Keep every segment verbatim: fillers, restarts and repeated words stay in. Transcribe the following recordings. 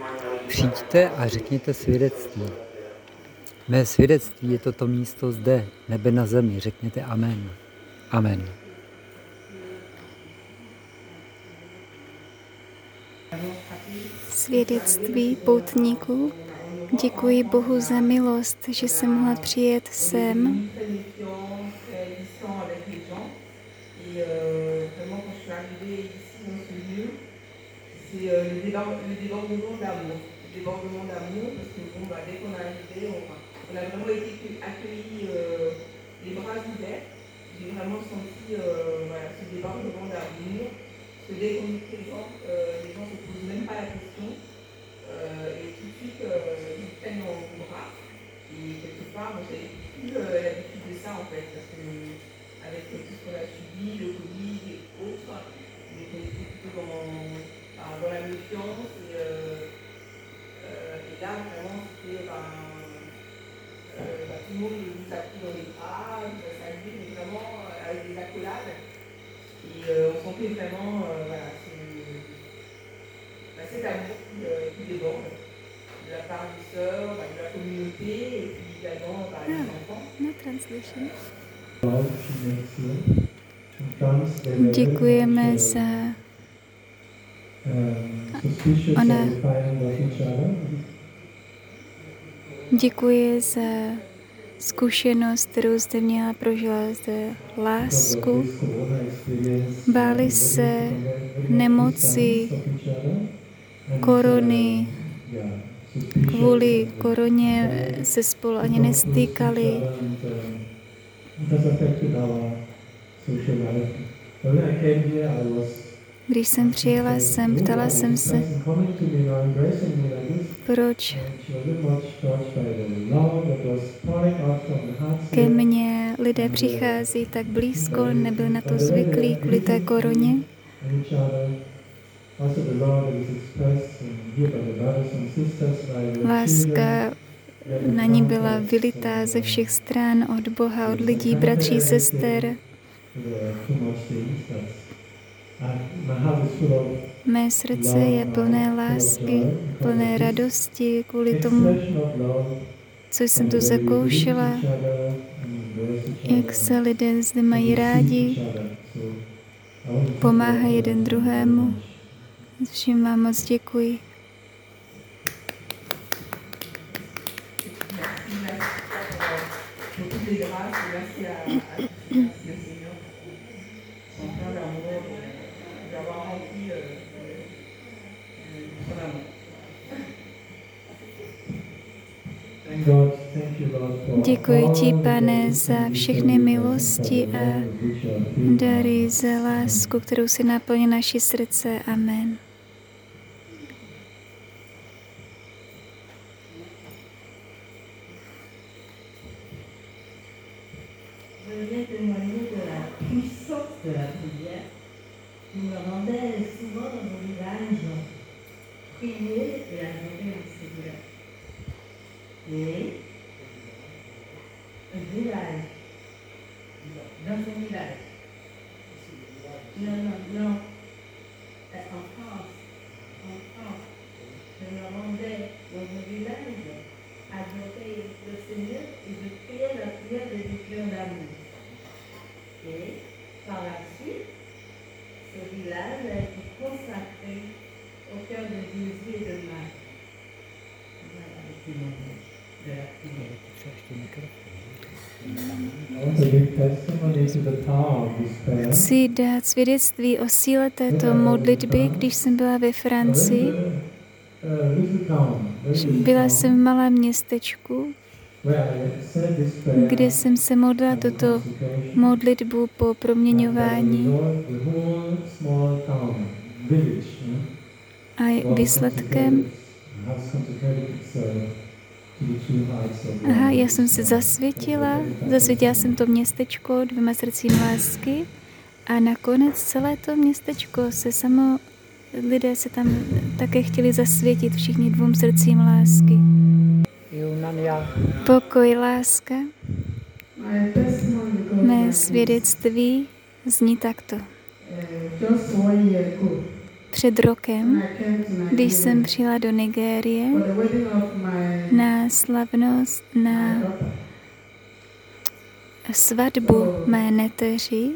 Přijďte a řekněte svědectví. Mé svědectví je toto místo zde, nebe na zemi. Řekněte amen. Amen. Svědectví poutníků. Děkuji Bohu za milost, že jsem mohla přijet sem. Děkujeme za ona děkuji za zkušenost, kterou jste měla, prožila zde lásku. Báli se nemoci, korony. Kvůli koroně se spolu ani nestýkali. Když jsem přijela sem, ptala jsem se, proč ke mně lidé přichází tak blízko, nebyl na to zvyklý kvůli té koroně. Láska na ní byla vylitá ze všech stran, od Boha, od lidí, bratří, sester. Mé srdce je plné lásky, plné radosti kvůli tomu, co jsem tu zakoušela, jak se lidé zde mají rádi, pomáhají jeden druhému. Všem vám moc děkuji. Děkuji ti, Pane, za všechny milosti a dary, za lásku, kterou si naplní naše srdce. Amen. Chci dát svědectví o síle této modlitby, když jsem byla ve Francii. Byla jsem v malém městečku, kde jsem se modlila tuto modlitbu po proměňování. A výsledkem Aha, já jsem se zasvětila, zasvětila jsem to městečko dvěma srdcím lásky a nakonec celé to městečko se samo, lidé se tam také chtěli zasvětit všichni dvou srdcím lásky. Pokoj, láska. Mé svědectví zní takto. před rokem, když jsem přijela do Nigérie na slavnost, na svatbu mé neteři.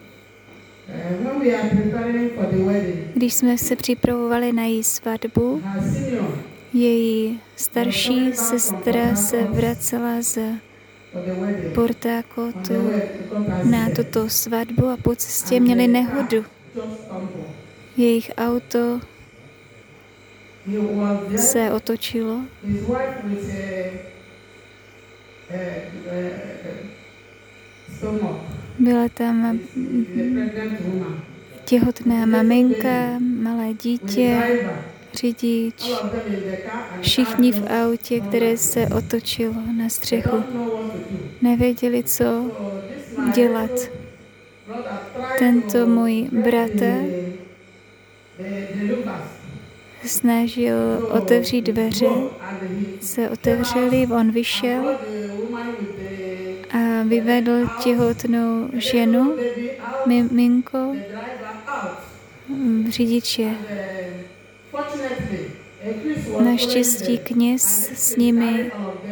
Když jsme se připravovali na její svatbu, její starší sestra se vracela z Port Harcourtu na tuto svatbu a po cestě měli nehodu. Jejich auto se otočilo. Byla tam těhotná maminka, malé dítě, řidič, všichni v autě, které se otočilo na střechu. Nevěděli, co dělat. Tento můj bratr snažil otevřít dveře, se otevřeli, on vyšel a vyvedl těhotnou ženu, miminko, řidiče. Naštěstí kněz s nimi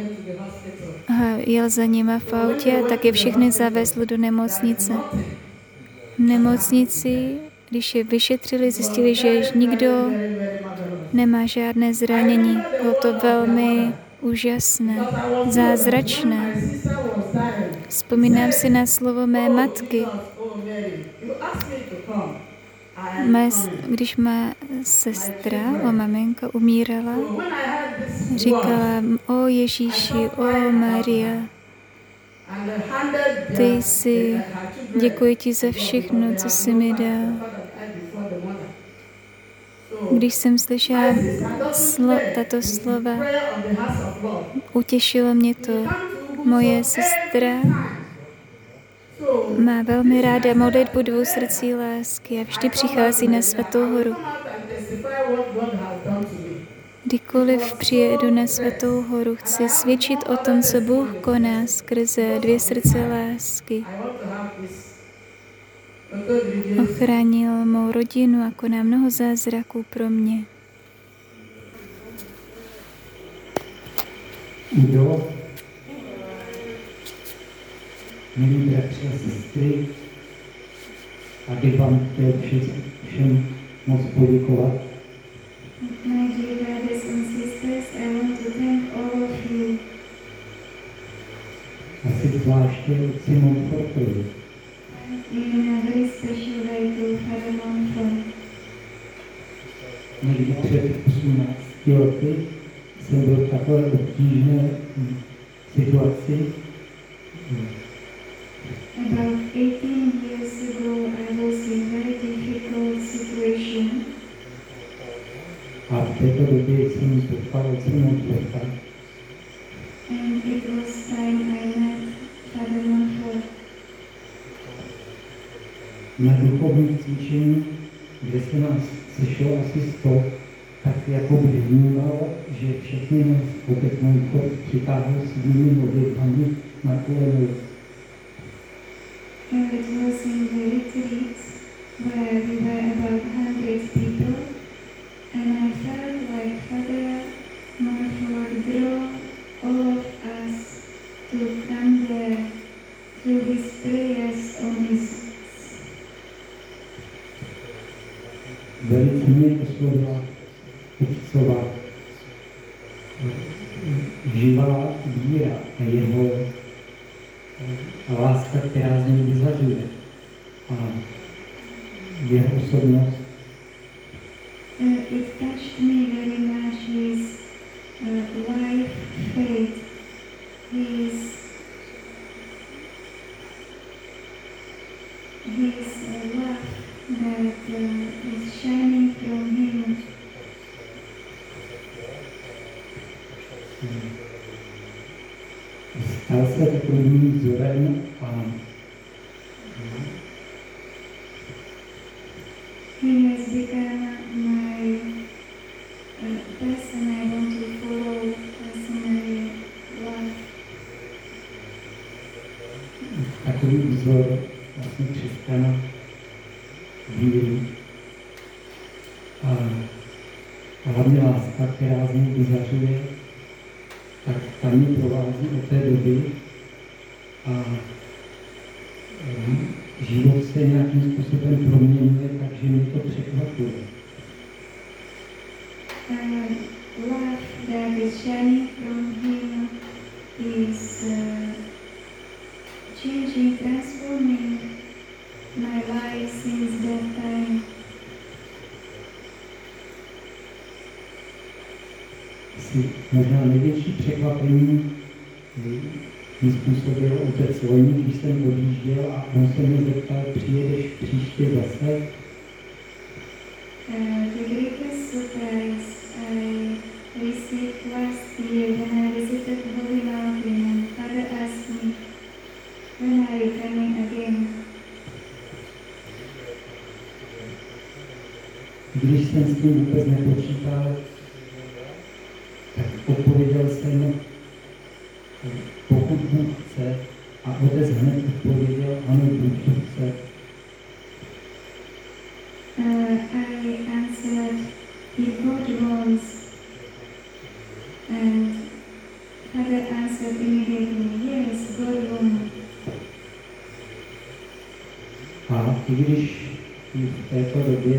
jel za nima v autě a tak je všechny zavezl do nemocnice. V nemocnici, když je vyšetřili, zjistili, že nikdo nemá žádné zranění. Bylo to velmi úžasné, zázračné. Vzpomínám si na slovo mé matky. Mé, když má sestra, o maminka, umírala, říkala, o Ježíši, o Maria, ty jsi, děkuji ti za všechno, co jsi mi dal. Když jsem slyšela slo, tato slova, utěšilo mě to. Moje sestra má velmi ráda modlitbu dvou srdcí lásky a vždy přichází na Svatou horu. Kdykoliv přijedu na Svatou horu, chci svědčit o tom, co Bůh koná skrze dvě srdce lásky. Ochránil mou rodinu a koná mnoho zázraků pro mě. Kdo? Milí bratři a sestry, a bych vám chtěl všem moc poděkovat. My dear brothers and sisters, I want to thank all of you. Asi zvláště otci Montfortovi. In a very special way to Father Montfort. Někdy před osmnácti lety jsem byl v takové obtížné situaci. About eighteen years ago, I was in a very difficult situation. A v této době jsem potkal otce Montforta. And it was time I met Father Montfort. Na duchovním cvičení, kde se nás sešlo asi sto, tak jako by vnímal, že všechny nás otec Montfort přitáhl svými modlitbami na kolenu. And it was in the retreat where we were about one hundred people, and I felt like Father Montfort drew all of us to come there through his prayers on his. Velice mě oslovila otcova živá víra a jeho láska, která z něj vyzařuje. A jeho osobnost. Uh, it touched me very much, his uh, life faith, his, his uh, love that uh, is shining from him. Stal se takovým vzorem a He has become my uh, person I want to follow, personally love. takový vzor vlastně křesťana víry. A hlavně láska, která z ní vyzařuje, tak ta mě provází od té doby a život se nějakým způsobem proměňuje, takže mě to překvapuje. Uh, love that is shining from him is uh, changing, transforming my life since that time. Asi možná největší překvapení mi způsobil otec Vojník, když jsem odjížděl a on se mě zeptal, přijedeš příště zase? Uh, the greatest surprise I received last year when I visited Holy Mountain, and Father asked me, when are you coming again? Když jsem s tím vůbec nepočítal, tak odpověděl jsem, pokud Bůh chce, a otec hned odpověděl, ano, Bůh to chce. Uh, I answered, if God wants, and Father answered immediately, yes, God wants. A i když v této době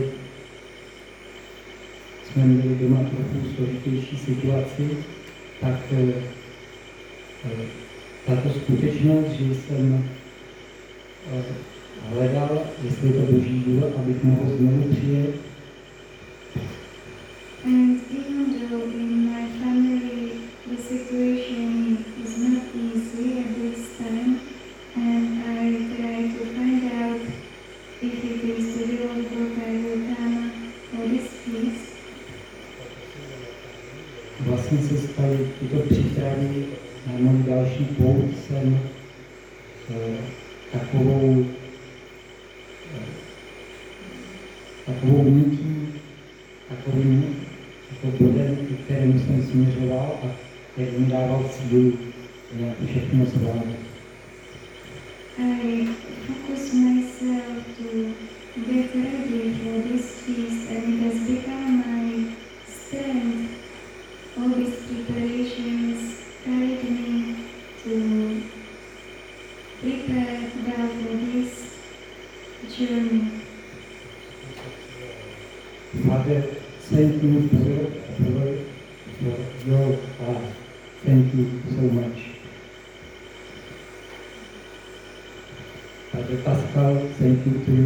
jsme měli doma trochu složitější situaci, tak tato skutečnost, že jsem hledal, jestli je to Boží vůle, abych mohl znovu přijet. And even though in my family the situation is not easy at this time, and I try to find out if it is the will of God, I will come for this peace. Vlastně se staly tyto přípravy na můj další pouť, jsem eh, takovou eh, takovou nití, takovým jako bodem, k kterému jsem směřoval a který mi dával sílu nějak všechno zvládat. I focus myself to get ready for this feast, and it has become my strength. All these preparations guide me to prepare well for this journey. Father, thank you for, for, for your heart. Thank you so much. Father Pascal, thank you to you.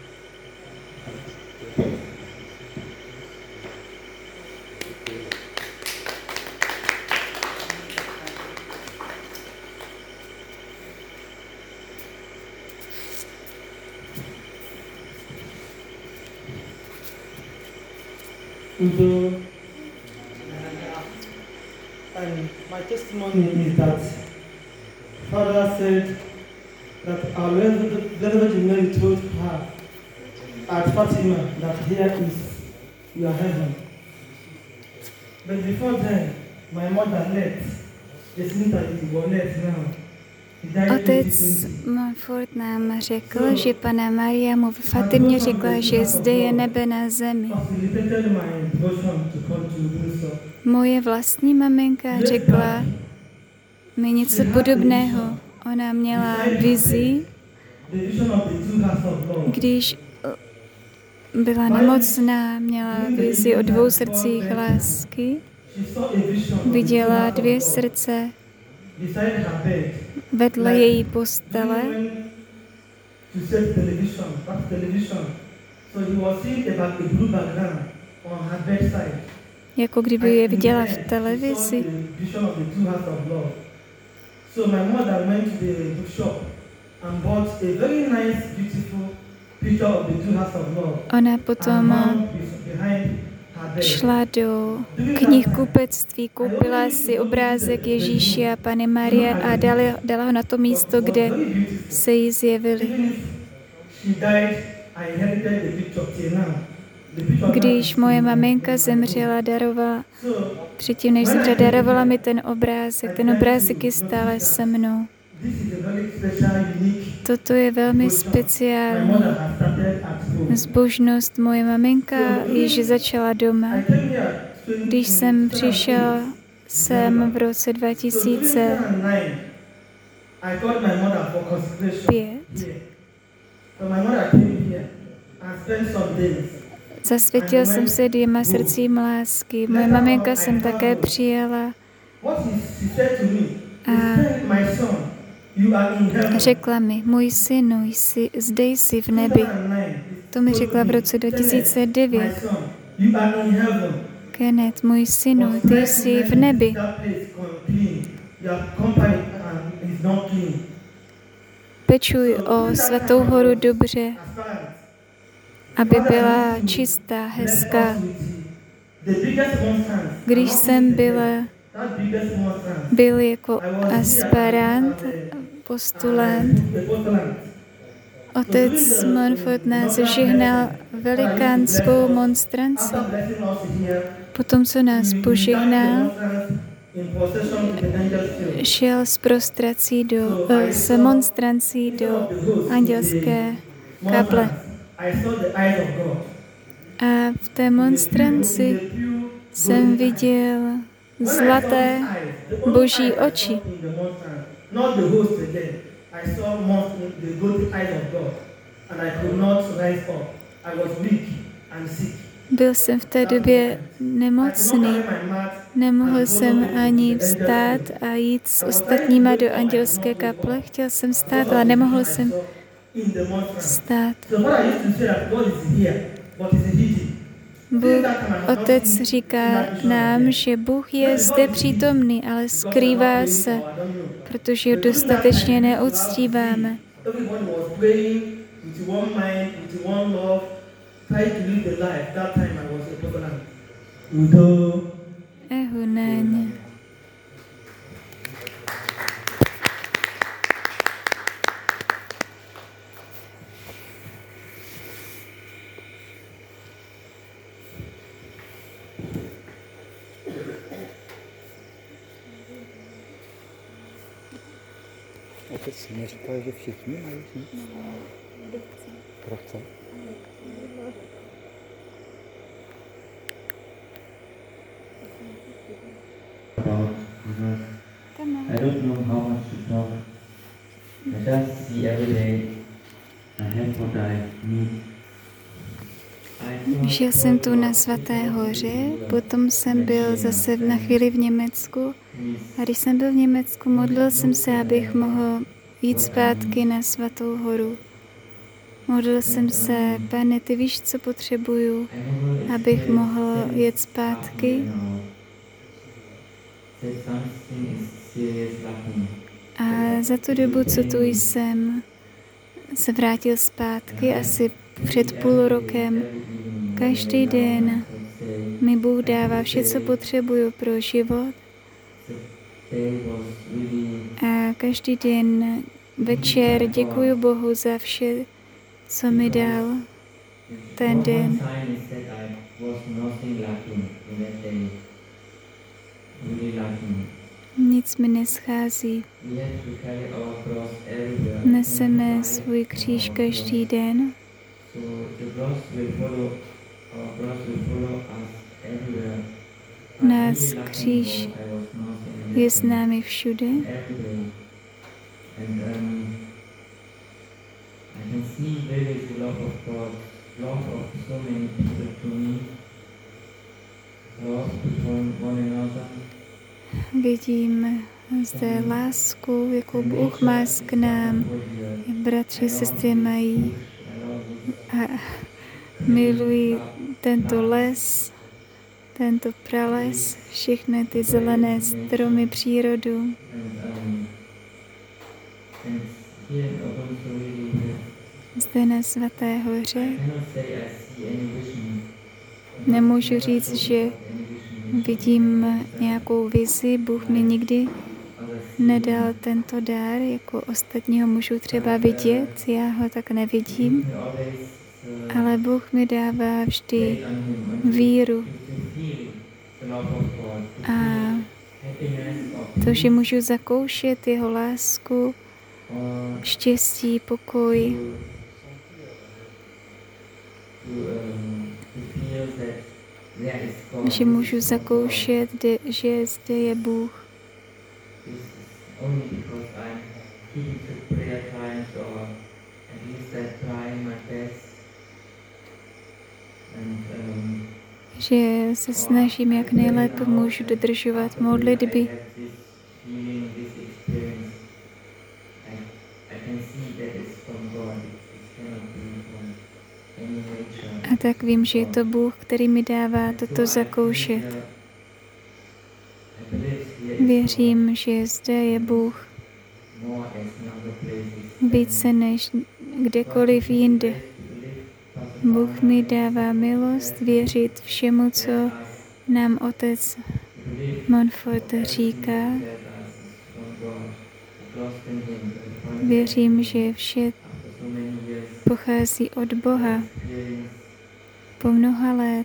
Udo, and my testimony is that Father said that our Blessed Mary told her at Fatima that here is your heaven. But before then, my mother left. It seems that it was left now. Otec Montfort nám řekl, že Panna Maria mu v Fatimě řekla, že zde je nebe na zemi. Moje vlastní maminka řekla mi něco podobného. Ona měla vizi, když byla nemocná, měla vizi o dvou srdcích lásky. Viděla dvě srdce vedle její postele. Jako kdyby je viděla v televizi. Ona potom šla do knihkupectví, koupila si obrázek Ježíše a Panny Marie a dala, dala ho na to místo, kde se jí zjevili. Když moje maminka zemřela, darovala, předtím než zemřela, darovala mi ten obrázek. Ten obrázek je stále se mnou. Toto je velmi speciální. Zbožnost moje maminka již začala doma. Když jsem přišel sem v roce dva tisíce pět, zasvětil jsem se dvěma srdcím lásky. Moje maminka jsem také přijala a řekla mi, můj synu, jsi, zde jsi v nebi. To mi řekla v roce dva tisíce devět. Kenneth, můj synu, ty jsi v nebi. Pečuj o Svatou horu dobře, aby byla čistá, hezká. Když jsem byla, byl jako aspirant, postulant, otec Montfort nás žehnal velikánskou monstranci. Potom, co nás požehnal, šel s prostrací do, s monstrancí do andělské kaple. A v té monstranci jsem viděl zlaté boží oči. Byl jsem v té době nemocný. Nemohl jsem ani vstát a jít s ostatníma do andělské kaple. Chtěl jsem vstát, ale nemohl jsem vstát. Bůh, Otec říká nám, že Bůh je zde přítomný, ale skrývá se, protože ho dostatečně neuctíváme. Ehunéně. Otec si neříkal, že všichni mají říct? Kdo chce? About Jesus. I don't know how much to talk. I just see every day I have what I need. Žil jsem tu na Svaté hoře, potom jsem byl zase na chvíli v Německu a když jsem byl v Německu, modlil jsem se, abych mohl jít zpátky na Svatou horu. Modlil jsem se, Pane, ty víš, co potřebuju, abych mohl jet zpátky. A za tu dobu, co tu jsem, se vrátil zpátky asi před půl rokem. Každý den mi Bůh dává vše, co potřebuju pro život. A každý den večer děkuji Bohu za vše, co mi dal ten den. Nic mi neschází. Neseme svůj kříž každý den. Nás kříž je s námi všude. Vidím zde lásku, jakou Bůh má k nám. Bratři, sestry mají a milují tento les, tento prales, všechny ty zelené stromy, přírodu. Zde na Svaté hoře nemůžu říct, že vidím nějakou vizi. Bůh mi nikdy nedal tento dár, jako ostatního můžu třeba vidět, já ho tak nevidím, ale Bůh mi dává vždy víru a to, že můžu zakoušet jeho lásku, štěstí, pokoj. že můžu zakoušet, že zde je Bůh. Že se snažím, jak nejlépe můžu dodržovat modlitby. A tak vím, že je to Bůh, který mi dává toto zakoušet. Věřím, že zde je Bůh více než kdekoliv jinde. Bůh mi dává milost věřit všemu, co nám otec Montfort říká. Věřím, že vše pochází od Boha. Po mnoha let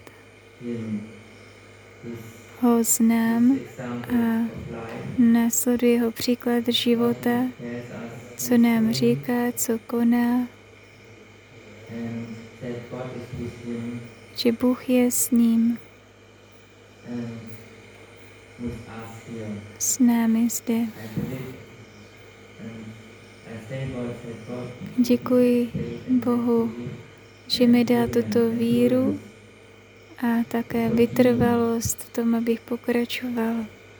ho znám a následuje jeho příklad života, co nám říká, co koná, že Bůh je s ním, s námi zde. Děkuji Bohu, že mi dal tuto víru a také vytrvalost v tom, abych pokračoval.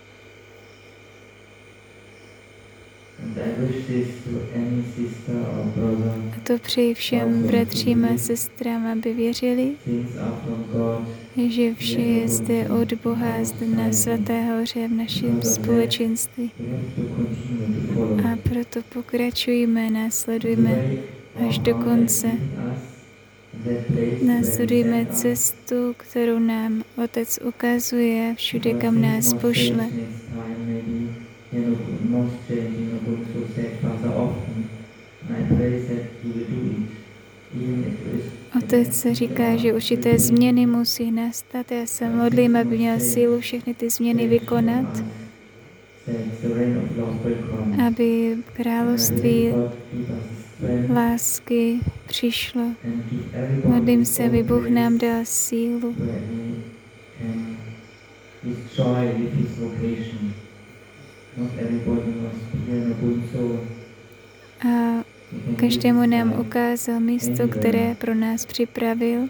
A to přeji všem bratřím a sestrám, aby věřili, že vše je zde od Boha, zde na Svaté hoře v našem společenství. A proto pokračujeme, následujeme až do konce. Následujeme cestu, kterou nám Otec ukazuje všude, kam nás pošle. Otec říká, že určité změny musí nastat. Já se modlím, aby měl sílu všechny ty změny vykonat, aby království lásky přišlo. Modlím se, aby Bůh nám dal sílu. A každému nám ukázal místo, které pro nás připravil.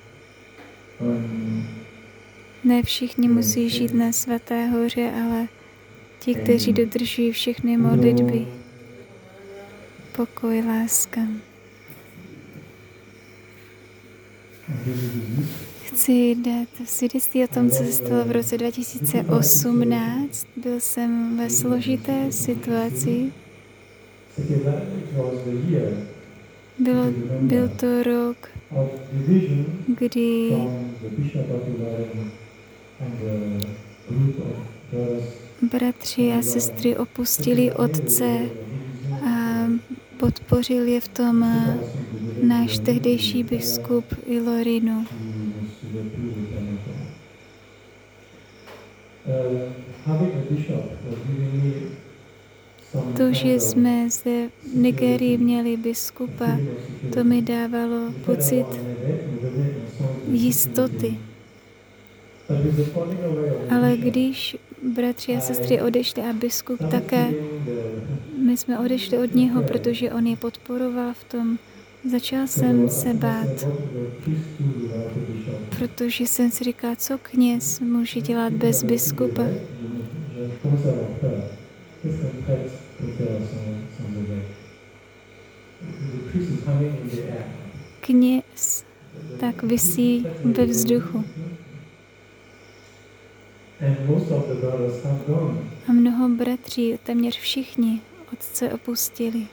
Ne všichni musí žít na Svaté hoře, ale ti, kteří dodržují všechny modlitby. Pokoj, láska. Chci dát svědectví o tom, co se stalo v roce dva tisíce osmnáct. Byl jsem ve složité situaci. Bylo, byl to rok, kdy bratři a sestry opustili otce a podpořil je v tom náš tehdejší biskup Ilorino. To, že jsme zde v Nigerii měli biskupa, to mi dávalo pocit jistoty. Ale když bratři a sestry odešli a biskup také, my jsme odešli od něho, protože on je podporoval v tom. Začal jsem se bát, protože jsem si říkal, co kněz může dělat bez biskupa. Kněz tak visí ve vzduchu. A mnoho bratří, téměř všichni, otce opustili.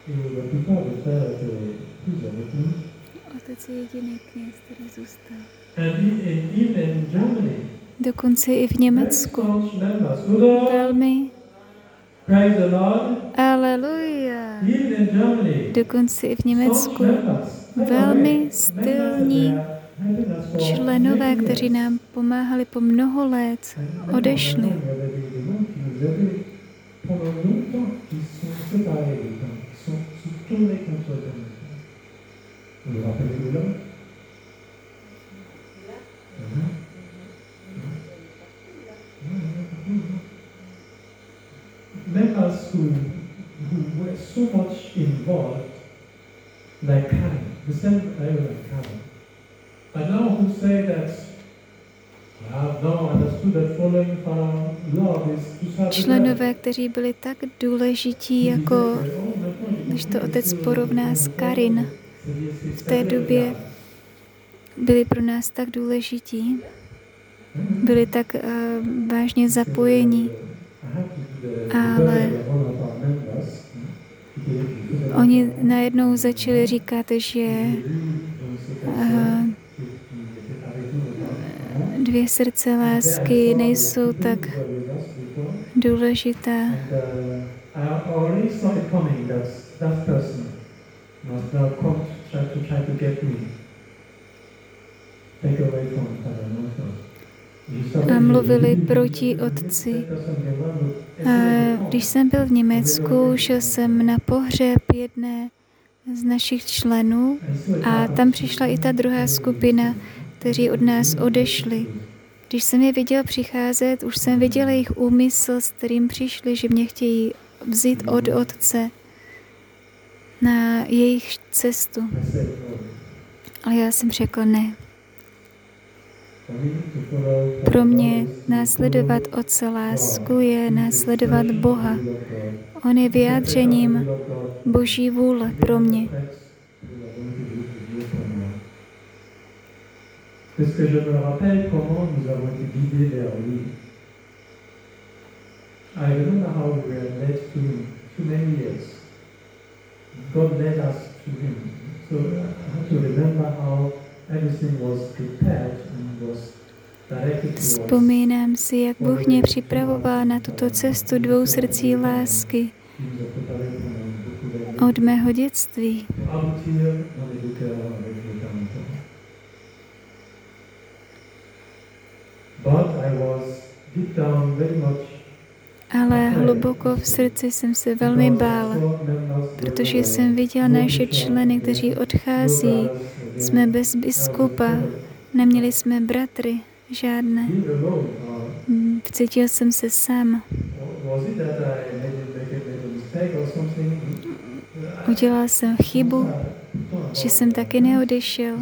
Otec je jediný kněz, který zůstal. Dokonce i v Německu. Velmi. Aleluja. Dokonce i v Německu. Velmi stylní členové, kteří nám pomáhali po mnoho let, odešli. us who, who were so much involved, like Karen, the same area like Karen. But now who say that I have now understood that following Father love is to serve. Členové, kteří byli tak důležití, jako když to otec porovná s Karin, v té době byli pro nás tak důležití, byli tak uh, vážně zapojení, ale oni najednou začali říkat, že uh, dvě srdce lásky nejsou tak důležitá. A mluvili proti otci. A když jsem byl v Německu, šel jsem na pohřeb jedné z našich členů a tam přišla i ta druhá skupina, kteří od nás odešli. Když jsem je viděl přicházet, už jsem viděl jejich úmysl, s kterým přišli, že mě chtějí vzít od otce na jejich cestu. Ale já jsem řekl ne. Pro mě následovat otce lásku je následovat Boha. On je vyjádřením Boží vůle pro mě. Parce que je me rappelle comment nous avons été guidés vers lui. I remember how we were led to him too many years. God led us to him. So I have to remember how everything was prepared and was directed towards. Vzpomínám si, jak Bůh mě připravoval na tuto cestu dvou srdcí lásky od mého dětství. Ale hluboko v srdci jsem se velmi bála, protože jsem viděl naše členy, kteří odchází. Jsme bez biskupa, neměli jsme bratry, žádné. Cítil jsem se sám. Udělal jsem chybu, že jsem taky neodešel.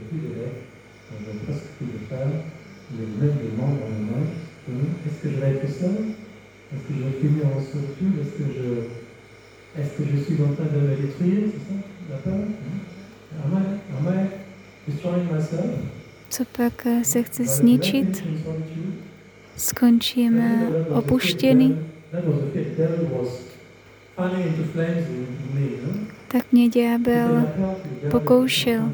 Est-ce que je vais être seul? Est-ce que je vais finir en solitude? Est-ce que je, est-ce que je suis en train de me détruire? C'est ça? La peur? Am I, am I destroying myself? Co pak se chce zničit? Skončím opuštěný? Tak mě ďábel pokoušel.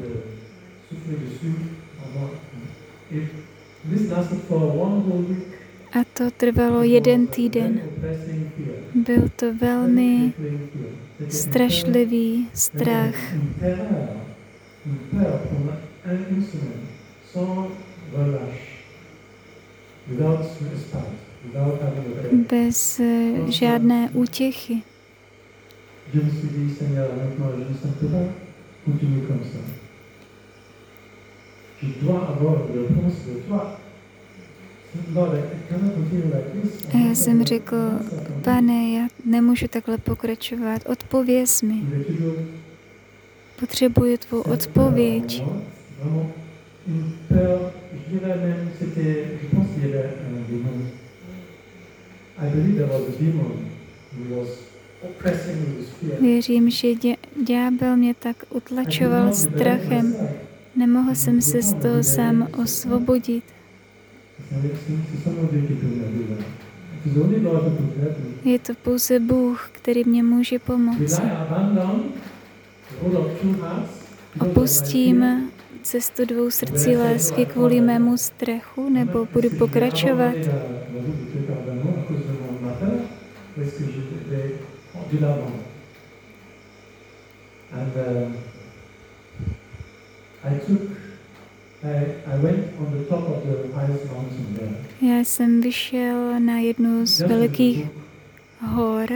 A to trvalo jeden týden. Byl to velmi strašlivý strach. Bez žádné útěchy. A já jsem řekl, Pane, já nemůžu takhle pokračovat, odpověz mi. Potřebuji tvou odpověď. Věřím, že ďábel mě tak utlačoval strachem. Nemohl jsem se z toho sám osvobodit. Je to pouze Bůh, který mě může pomoci. Opustím cestu dvou srdcí lásky kvůli mému strachu, nebo budu pokračovat? Já jsem vyšel na jednu z velkých hor.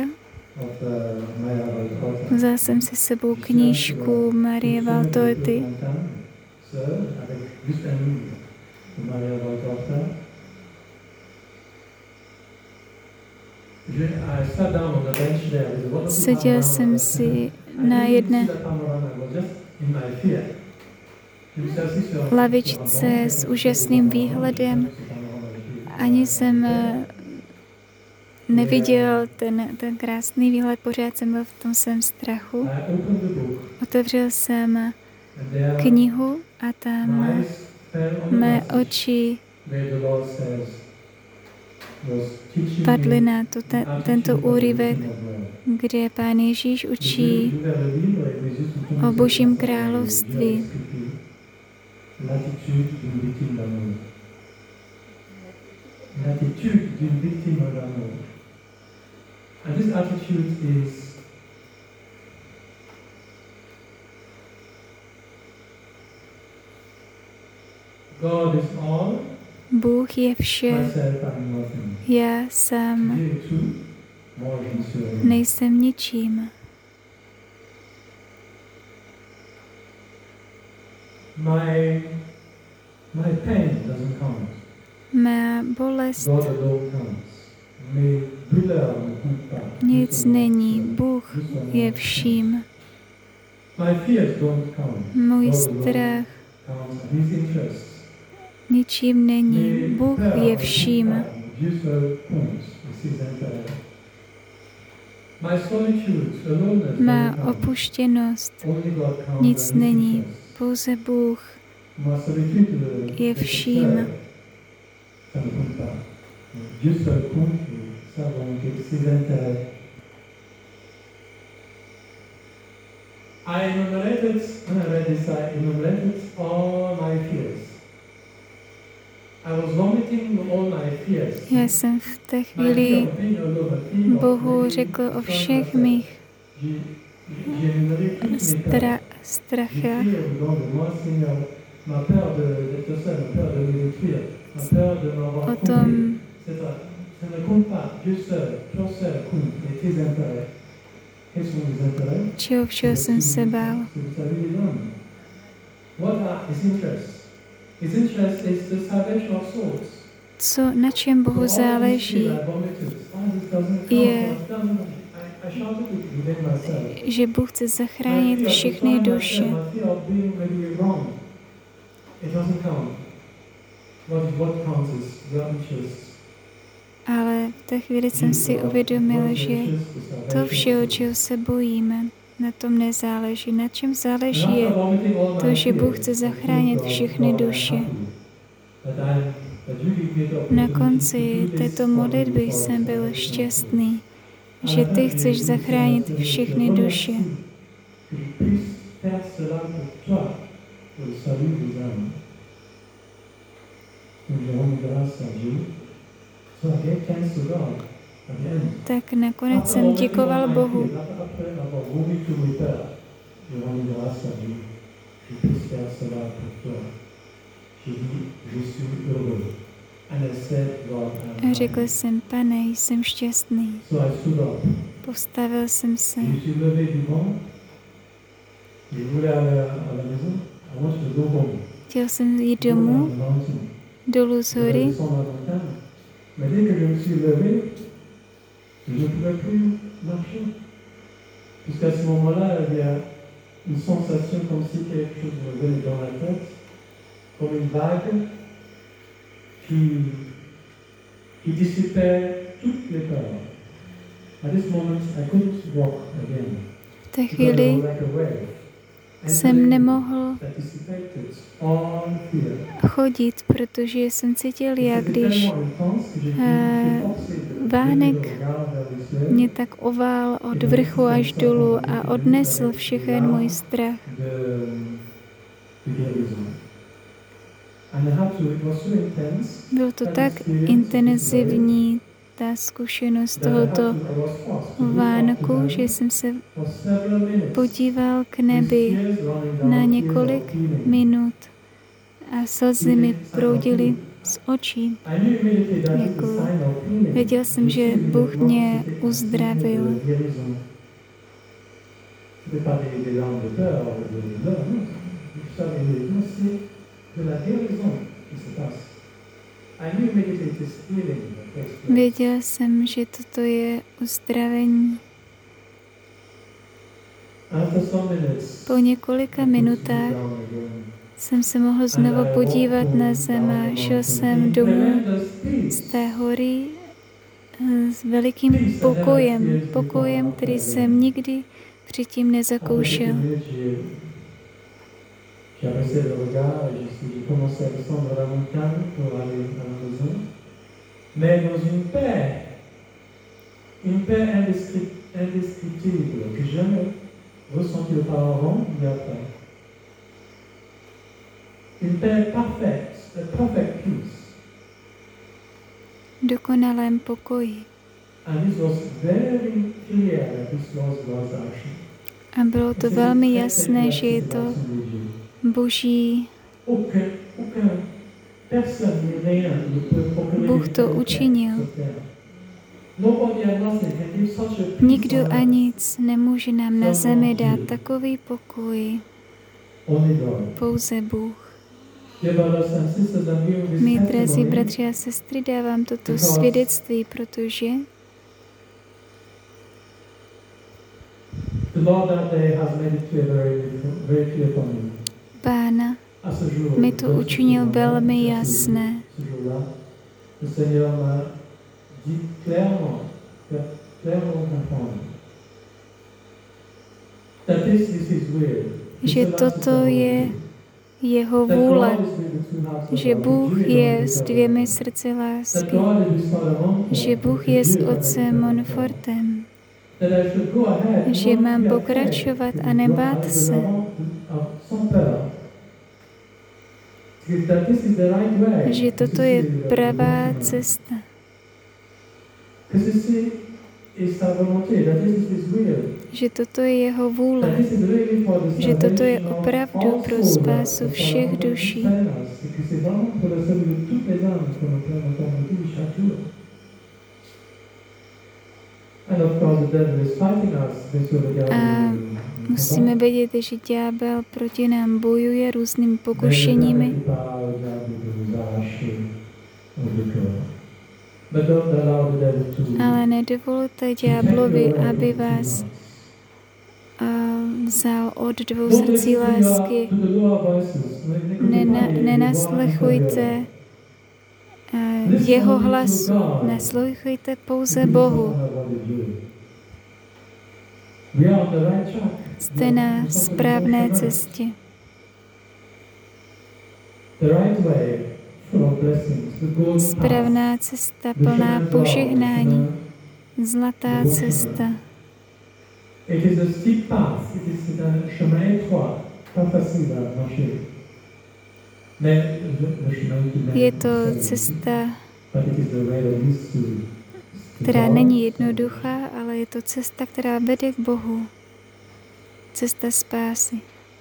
Vzal jsem si s sebou knížku Marie Valtorty. Seděl jsem si na jedné lavičce s úžasným výhledem. Ani jsem neviděl ten, ten krásný výhled, pořád jsem byl v tom svém strachu. Otevřel jsem knihu a tam mé oči padly na to, ten, tento úryvek, kde Pán Ježíš učí o Božím království. L'attitude d'une victime d'amour. And this attitude is God is all, Bůh je vše, myself I'm nothing. já sám Dieu est tout, moi je ne suis rien. nejsem ničím. My, my pain doesn't count. Má bolest God alone counts. Mes douleurs ne comptent pas. nic není, Bůh je vším. My fears don't count. Můj God strach counts. His interests. ničím není, Mes Bůh peurs je ne vším. comptent pas. Dieu seul compte. C'est ses intérêts. My solitude, aloneness Má doesn't count. opuštěnost Only God counts. nic and his není, interests. pouze Bůh Ma solitude je vším. ça ne compte pas. Dieu seul compte sa volonté, ses intérêts. I enumerated, when I read this, I enumerated all my fears. I was vomiting all my fears. Já jsem v té My chvíli fear of being alone, my fear of Bohu being řekl o from všech myself. mých J'ai- j'ai énuméré toutes mes peurs. stra- J'ai strachách. peur au nom de moi, Seigneur, ma peur de- d'être seul, ma peur de me détruire, ma peur de m'avoir O trompé. tom, C'est ça. Ça ne compte pas. Dieu seul, toi seul compte. Et tes intérêts. Quels sont les intérêts? čeho všeho jsem se bál. C'est de saluer les hommes. What are his interests? His interest is the salvation of souls. Co, na čem Bohu So all these záleží, fears I vomited, all this doesn't count. je- It doesn't- I- I shouted it within myself. že Bůh chce My zachránit fear of všechny destroying duše. myself, my fear of being maybe wrong. It doesn't count. What, what counts is your interests. Ale v té chvíli jsem si uvědomil, že to všeho, čeho se bojíme, na tom nezáleží. Na čem záleží je to, že Bůh chce zachránit všechny duše. Na konci této modlitby jsem byl šťastný, že ty chceš zachránit všechny duše. Tak nakonec jsem děkoval Bohu. A řekl jsem, Pane, jsem šťastný. Postavil jsem se. Chtěl jsem jít domů, dolů z hory, Mais dès que je me suis levé, je ne pouvais plus marcher. Puisqu'à ce moment-là, il y a une sensation comme si quelque chose me venait dans la tête, comme une vague qui, qui dissipait toutes les peurs. At this moment, I couldn't walk again. v té chvíli Like a wave. jsem nemohl That dissipated all fear. chodit, protože jsem cítil, jak když eh, vánek mě tak ovál od vrchu až dolů a odnesl všechen můj strach. Bylo to tak intenzivní, ta zkušenost tohoto Vánoku, že jsem se podíval k nebi na několik minut a slzy mi proudily z očí. Jako, věděl jsem, že Bůh mě uzdravil. I knew immediately this feeling Věděl jsem, že toto je uzdravení. Po několika minutách jsem se mohl znovu podívat na zem a šel jsem domů z té hory s velikým pokojem, pokojem, který jsem nikdy předtím nezakoušel. Mais dans une paix, une paix indescriptible que j'ai jamais ressentie auparavant ni après. Une paix parfaite, a perfect peace. Dokonalém pokoji. And this was very clear that this was God's action. A bylo to velmi jasné, že je to Boží. Bůh to učinil. Nikdo a nic nemůže nám na zemi dát takový pokoj. Pouze Bůh. My, drazí bratři a sestry, dávám toto svědectví, protože Pán mi to učinil velmi jasné. Že toto je jeho vůle, že Bůh je s dvěmi srdci lásky, že Bůh je s Otcem Monfortem, že mám pokračovat a nebát se, že toto je pravá cesta. Že toto je jeho vůle, že toto je opravdu pro spásu všech duší. A musíme vědět, že ďábel proti nám bojuje různými pokušeními. Ale nedovolte ďáblovi, aby vás uh, vzal od dvou srdcí lásky. Nena, nenaslechujte uh, jeho hlasu, naslouchejte pouze Bohu. Jste na správné cestě. Správná cesta, plná požehnání, zlatá cesta. Je to cesta, která není jednoduchá, ale je to cesta, která vede k Bohu. Cesta spásy.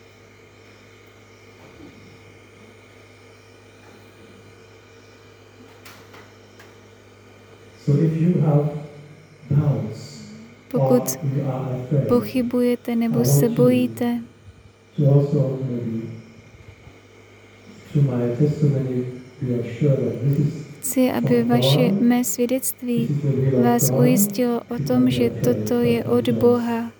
Pokud pochybujete nebo se bojíte, chci, aby vaše mé svědectví vás ujistilo o tom, že toto je od Boha.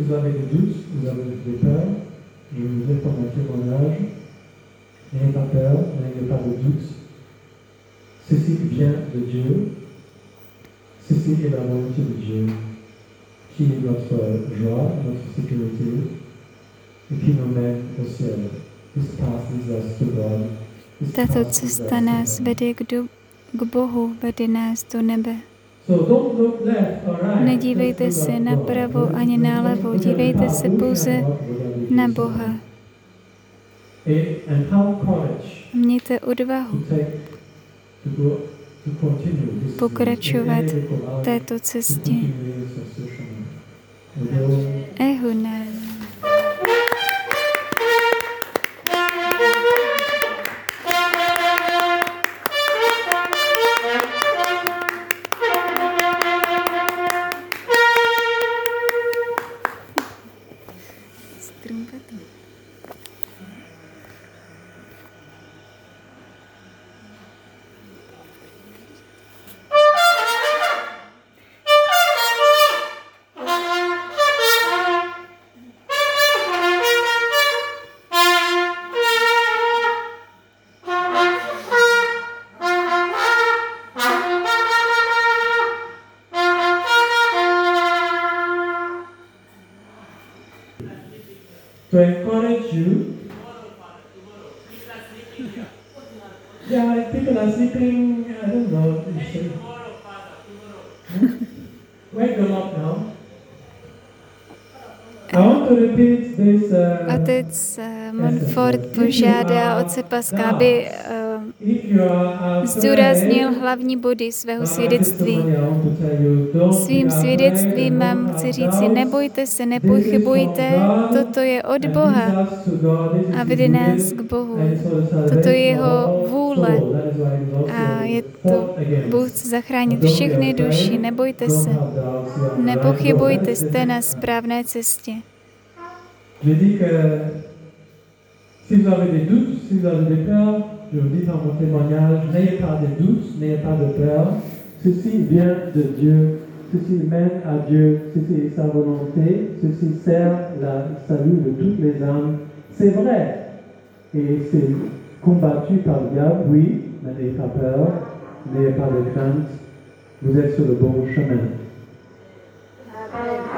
Ceci vient de Dieu, ceci est la volonté de Dieu, qui est notre joie, notre sécurité, et qui nous mène au ciel. This path leads us to God. Tato cesta nás vede k, do, k Bohu, vede nás do nebe. Nedívejte se napravo ani nalevo, dívejte se pouze na Boha. Mějte odvahu pokračovat v této cestě. Ehuna. Ah! to encourage you. Yeah, people are sleeping, I don't know. Wake them up now. I want to repeat this, uh, Otec Montfort požádá otce Paska, aby uh, zdůraznil hlavní body svého svědectví. Svým svědectvím vám chci říci, nebojte se, nepochybujte, toto je od Boha a vede nás k Bohu. Toto je jeho vůle a je to, Bůh chce zachránit všechny duši, nebojte se, nepochybujte, jste na správné cestě. Je dis que si vous avez des doutes, si vous avez des peurs, je vous dis dans mon témoignage, n'ayez pas de doutes, n'ayez pas de peur. Ceci vient de Dieu, ceci mène à Dieu, ceci est sa volonté, ceci sert le salut de toutes les âmes. C'est vrai. Et c'est combattu par le diable, oui, mais n'ayez pas peur, n'ayez pas de crainte, vous êtes sur le bon chemin.